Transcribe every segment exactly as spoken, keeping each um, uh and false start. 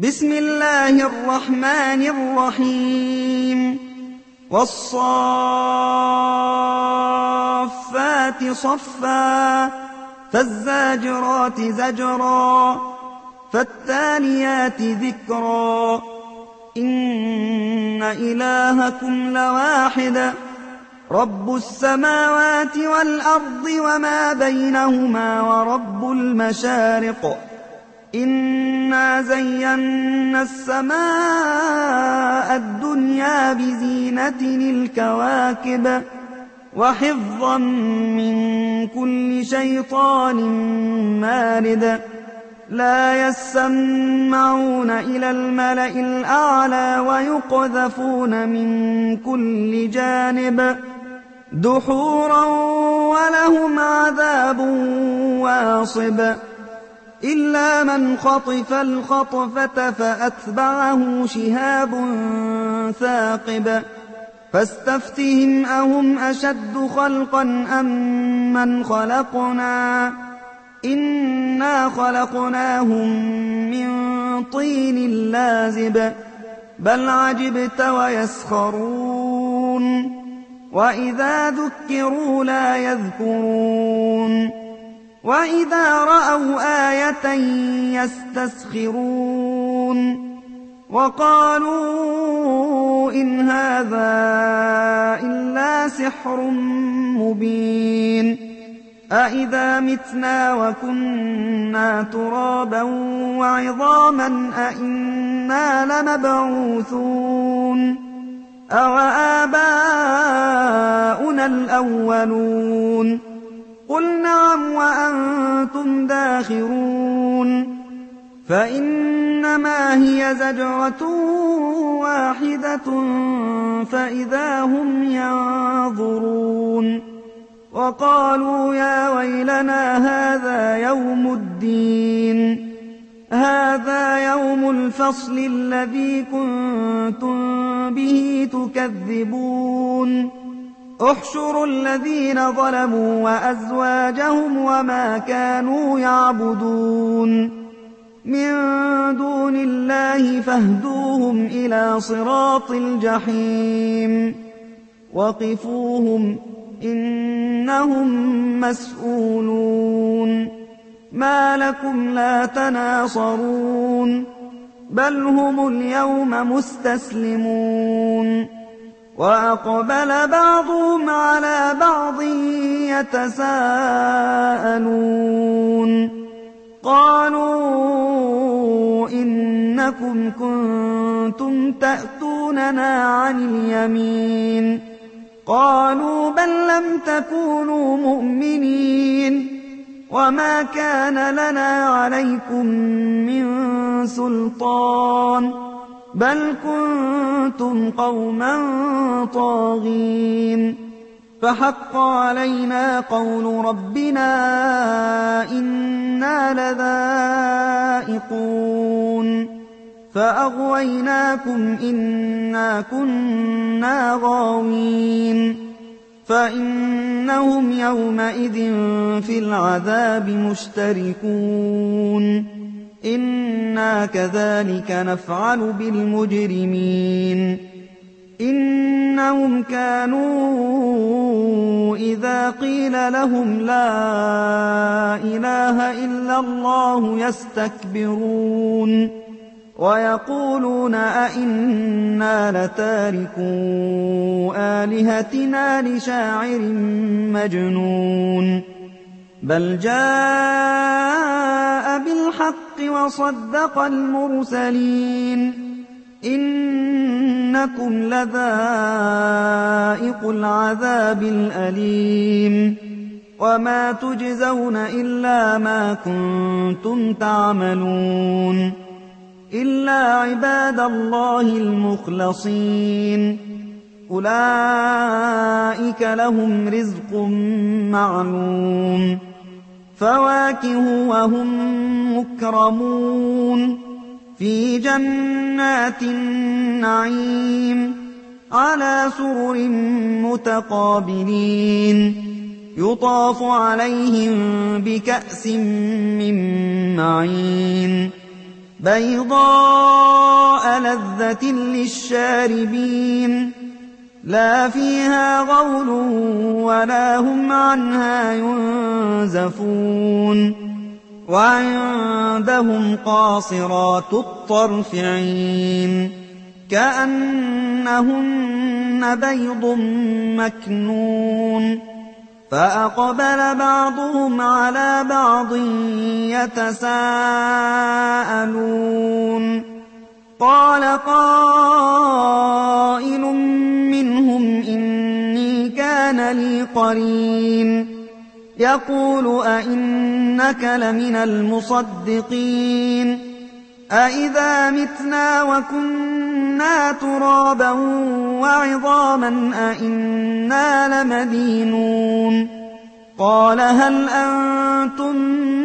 بسم الله الرحمن الرحيم والصافات صفا فالزاجرات زجرا فالتاليات ذكرا إن إلهكم لواحد رب السماوات والأرض وما بينهما ورب المشارق إنا زينا السماء الدنيا بزينة الكواكب وحفظا من كل شيطان مارد لا يسمعون إلى الملأ الأعلى ويقذفون من كل جانب دحورا ولهم عذاب واصب إلا من خطف الخطفة فأتبعه شهاب ثاقب فاستفتهم أهم أشد خلقا أم من خلقنا إنا خلقناهم من طين لازب بل عجبت ويسخرون وإذا ذكروا لا يذكرون وإذا رأوا آية يستسخرون وقالوا إن هذا إلا سحر مبين أإذا متنا وكنا ترابا وعظاما أإنا لمبعوثون أو آباؤنا الأولون قل نعم وأنتم داخرون فإنما هي زجرة واحدة فإذا هم ينظرون وقالوا يا ويلنا هذا يوم الدين هذا يوم الفصل الذي كنتم به تكذبون احشروا الذين ظلموا وأزواجهم وما كانوا يعبدون من دون الله فاهدوهم إلى صراط الجحيم وقفوهم إنهم مسؤولون ما لكم لا تناصرون بل هم اليوم مستسلمون وأقبل بعضهم على بعض يتساءلون قالوا إنكم كنتم تأتوننا عن اليمين قالوا بل لم تكونوا مؤمنين وما كان لنا عليكم من سلطان بل كنتم قوما طاغين فحق علينا قول ربنا إنا لذائقون فأغويناكم إنا كنا غاوين فإنهم يومئذ في العذاب مشتركون إنا كذلك نفعل بالمجرمين إنهم كانوا إذا قيل لهم لا إله إلا الله يستكبرون ويقولون أئنا لتاركو آلهتنا لشاعر مجنون بل جاء بالحق وصدق المرسلين إنكم لذائق العذاب الأليم وما تجزون إلا ما كنتم تعملون إلا عباد الله المخلصين أولئك لهم رزق معلوم فواكه وهم مكرمون في جنات النعيم على سرر متقابلين يطاف عليهم بكأس من معين بيضاء لذة للشاربين لا فيها غول ولا هم عنها ينزفون وعندهم قاصرات الطرف عين كأنهن بيض مكنون فأقبل بعضهم على بعض يتساءلون قال قائل منهم إني كان لي قرين يقول أئنك لمن المصدقين أئذا متنا وكنا ترابا وعظاما أئنا لمدينون قال هل أنتم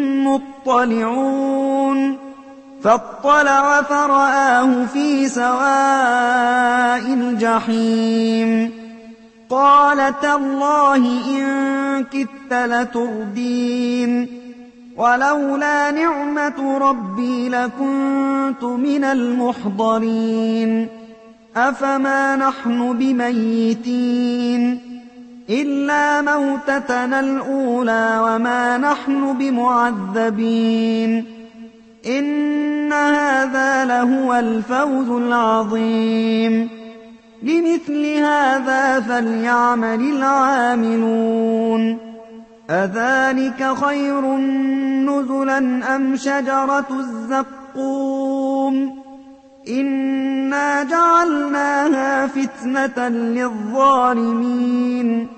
مطلعون فاطلع فرآه في سواء الجحيم قال تالله إن كدت لتردين ولولا نعمة ربي لكنت من المحضرين أفما نحن بميتين إلا موتتنا الأولى وما نحن بمعذبين إن هذا لهو الفوز العظيم لمثل هذا فليعمل العاملون أذلك خير نزلا أم شجرة الزقوم إنا جعلناها فتنة للظالمين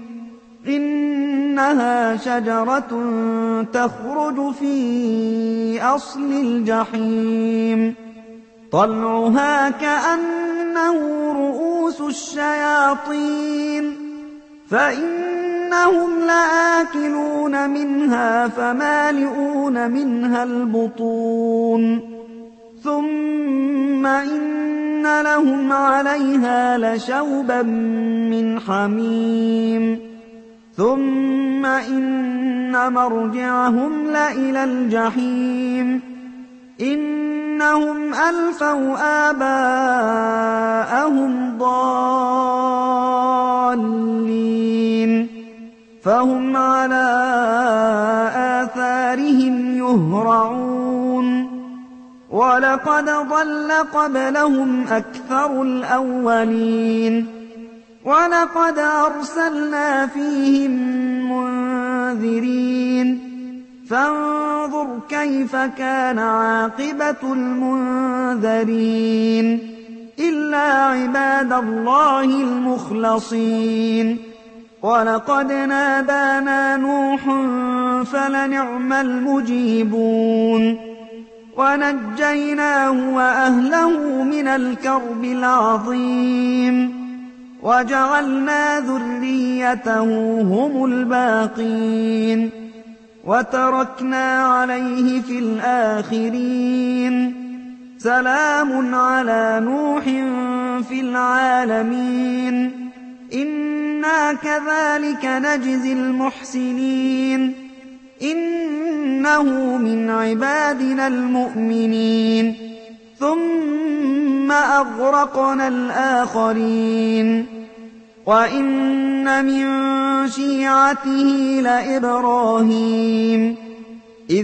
إنها شجرة تخرج في أصل الجحيم طلعها كأنه رؤوس الشياطين فإنهم لآكلون منها فمالئون منها البطون ثم إن لهم عليها لشوبا من حميم ثم إن مرجعهم لإلى الجحيم إنهم ألفوا آباءهم ضالين فهم على آثارهم يهرعون ولقد ضل قبلهم أكثر الأولين ولقد أرسلنا فيهم منذرين فانظر كيف كان عاقبة المنذرين إلا عباد الله المخلصين ولقد نادانا نوح فلنعم المجيبون ونجيناه وأهله من الكرب العظيم وجعلنا ذريته هم الباقين وتركنا عليه في الآخرين سلام على نوح في العالمين إنا كذلك نجزي المحسنين إنه من عبادنا المؤمنين ثم أغرقنا الآخرين وإن من شيعته لإبراهيم إذ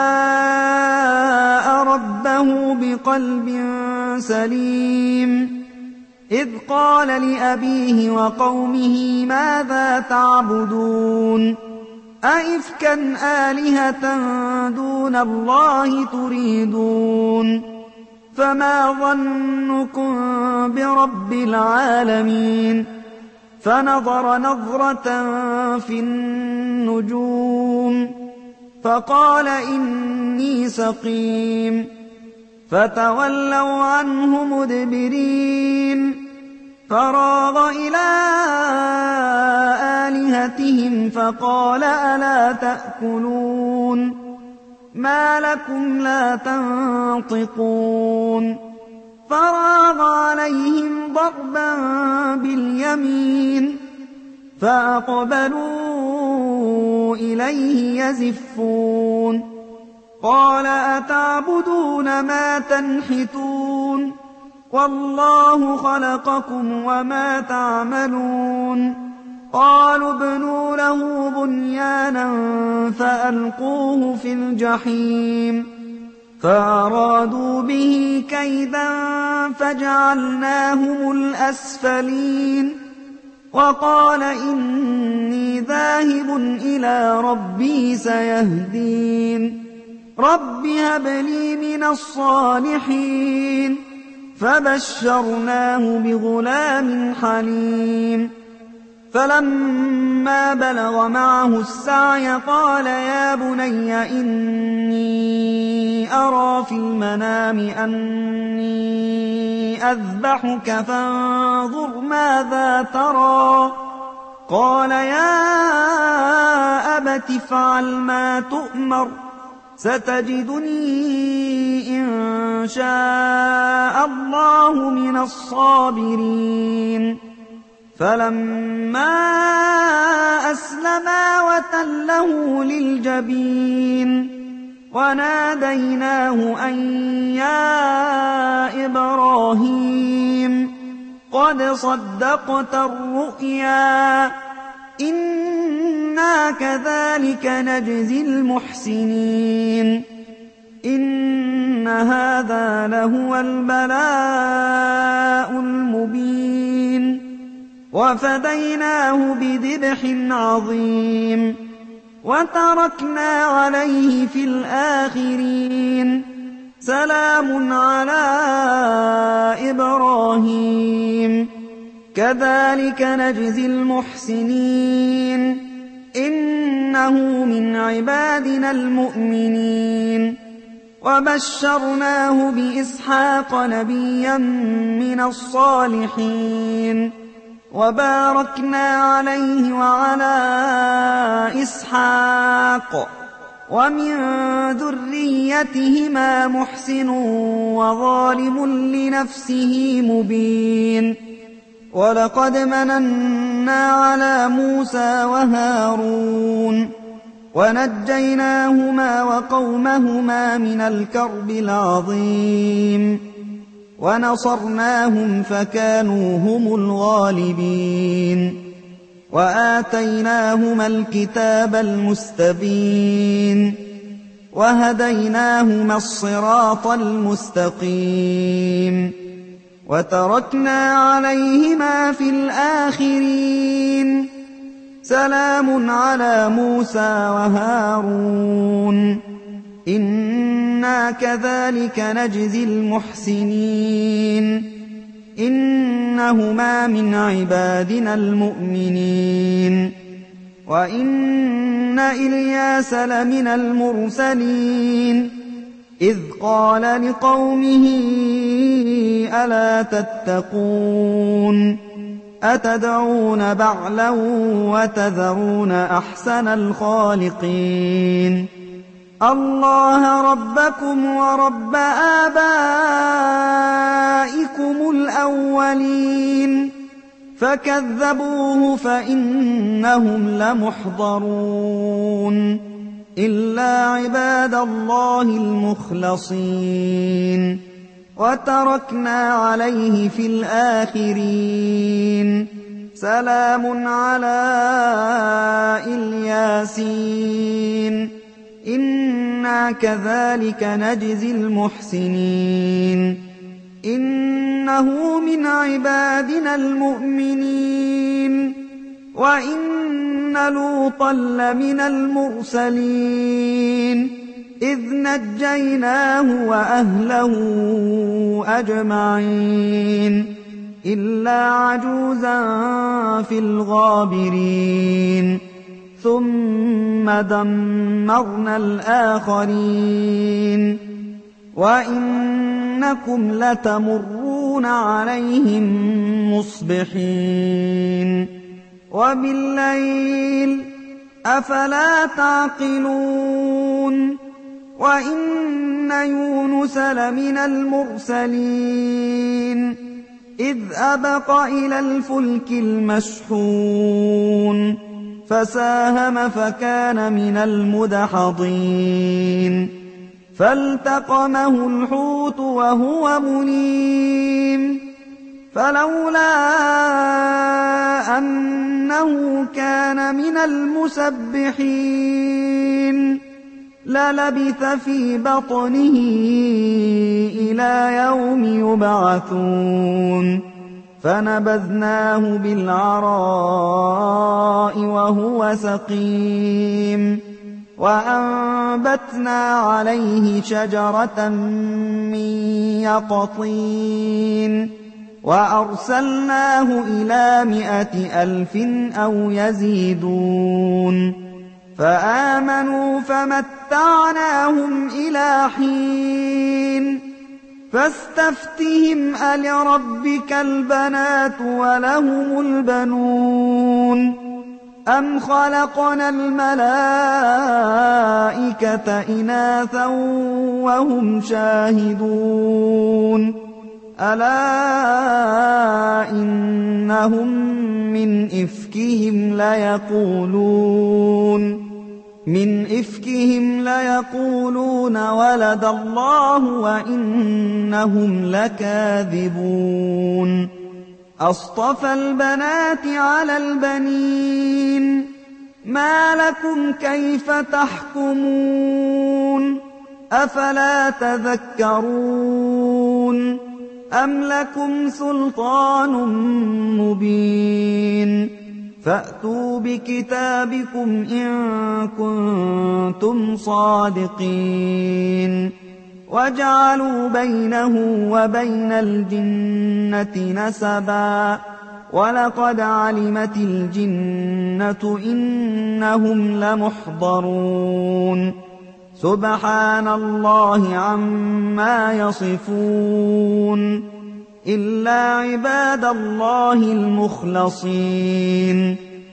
جاء ربه بقلب سليم إذ قال لأبيه وقومه ماذا تعبدون أئفكا آلهة دون الله تريدون فما ظنكم برب العالمين فنظر نظرة في النجوم فقال إني سقيم فتولوا عنه مدبرين فراغ إلى آلهتهم فقال ألا تأكلون ما لكم لا تنطقون فراغ عليهم ضربا باليمين فأقبلوا إليه يزفون قال أتعبدون ما تنحتون والله خلقكم وما تعملون قالوا ابنوا له بنيانا فألقوه في الجحيم فأرادوا به كيدا فجعلناهم الأسفلين وقال إني ذاهب إلى ربي سيهدين رب هب لي من الصالحين فبشرناه بغلام حليم فلما بلغ معه السعي قال يا بني إني أرى في المنام أني أذبحك فانظر ماذا ترى قال يا أبت افعل ما تؤمر ستجدني إن شاء الله من الصابرين فلما أسلما وتله للجبين وناديناه أن يا إبراهيم قد صدقت الرؤيا إنا كذلك نجزي المحسنين إن هذا لهو البلاء المبين وفديناه بذبح عظيم وتركنا عليه في الآخرين سلام على إبراهيم كذلك نجزي المحسنين إنه من عبادنا المؤمنين وبشرناه بإسحاق نبيا من الصالحين وباركنا عليه وعلى إسحاق ومن ذريتهما محسن وظالم لنفسه مبين ولقد مننا على موسى وهارون ونجيناهما وقومهما من الكرب العظيم ونصرناهم فكانوا هم الغالبين وآتيناهما الكتاب المستبين وهديناهما الصراط المستقيم وتركنا عليهما في الآخرين سلام على موسى وهارون إنا كذلك نجزي المحسنين إنهما من عبادنا المؤمنين وإن إلياس لمن المرسلين إذ قال لقومه ألا تتقون أتدعون بعلا وتذرون أحسن الخالقين الله ربكم ورب آبائكم الأولين فكذبوه فإنهم لمحضرون إلا عباد الله المخلصين وتركنا عليه في الآخرين سلام على الياسين إنا كذلك نجزي المحسنين إنه من عبادنا المؤمنين وإن لوطا لمن المرسلين إذ نجيناه وأهله أجمعين إلا عجوزا في الغابرين ثم دمرنا الآخرين وإنكم لتمرون عليهم مصبحين وبالليل أفلا تعقلون وإن يونس لمن المرسلين إذ أبق إلى الفلك المشحون فساهم فكان من المدحضين فالتقمه الحوت وهو مليم فلولا أنه كان من المسبحين للبث في بطنه إلى يوم يبعثون فنبذناه بالعراء وهو سقيم وأنبتنا عليه شجرة من يقطين وأرسلناه إلى مائة ألف أو يزيدون فآمنوا فمتعناهم إلى حين فاستفتهم ألربك البنات ولهم البنون أم خلقنا الملائكة إناثا وهم شاهدون ألا إنهم من إفكهم ليقولون من إفكهم ليقولون ولد الله وإنهم لكاذبون أصطفى البنات على البنين ما لكم كيف تحكمون أفلا تذكرون أم لكم سلطان مبين فأتوا بكتابكم إن كنتم صادقين وجعلوا بينه وبين الجنة نسبا ولقد علمت الجنة إنهم لمحضرون سبحان الله عما يصفون إلا عباد الله المخلصين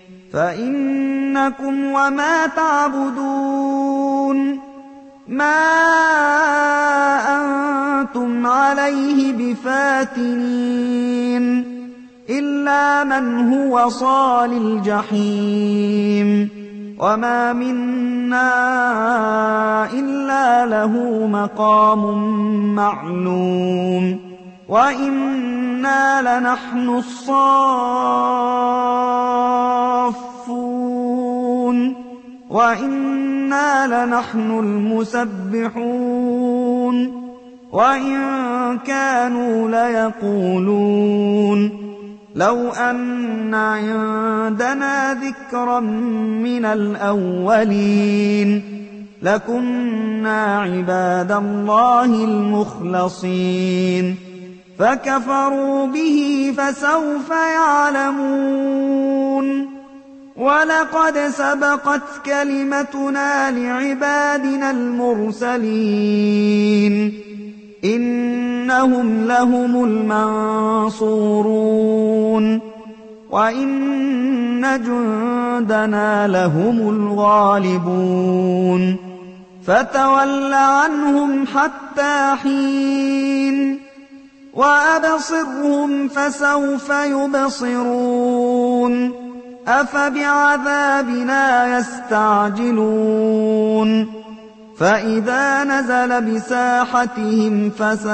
فإنكم وما تعبدون ما أنتم عليه بفاتنين إلا من هو صال الجحيم وما منا إلا له مقام معلوم وإنا لنحن الصافون وإنا لنحن المسبحون وإن كانوا ليقولون لو أن عندنا ذكرا من الأولين لكنا عباد الله المخلصين فكفروا به فسوف يعلمون ولقد سبقت كلمتنا لعبادنا المرسلين إنهم لهم المنصورون وإن جندنا لهم الغالبون فتول عنهم حتى حين وأبصرهم فسوف يبصرون أفبعذابنا يستعجلون فإذا نزل بساحتهم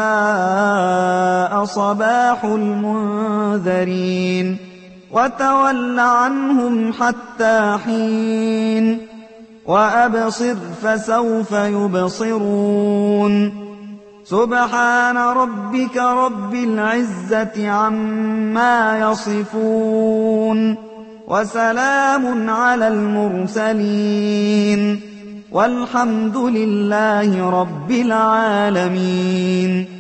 فساء صباح المنذرين وتول عنهم حتى حين وأبصر فسوف يبصرون سبحان ربك رب العزة عما يصفون وسلام على المرسلين والحمد لله رب العالمين.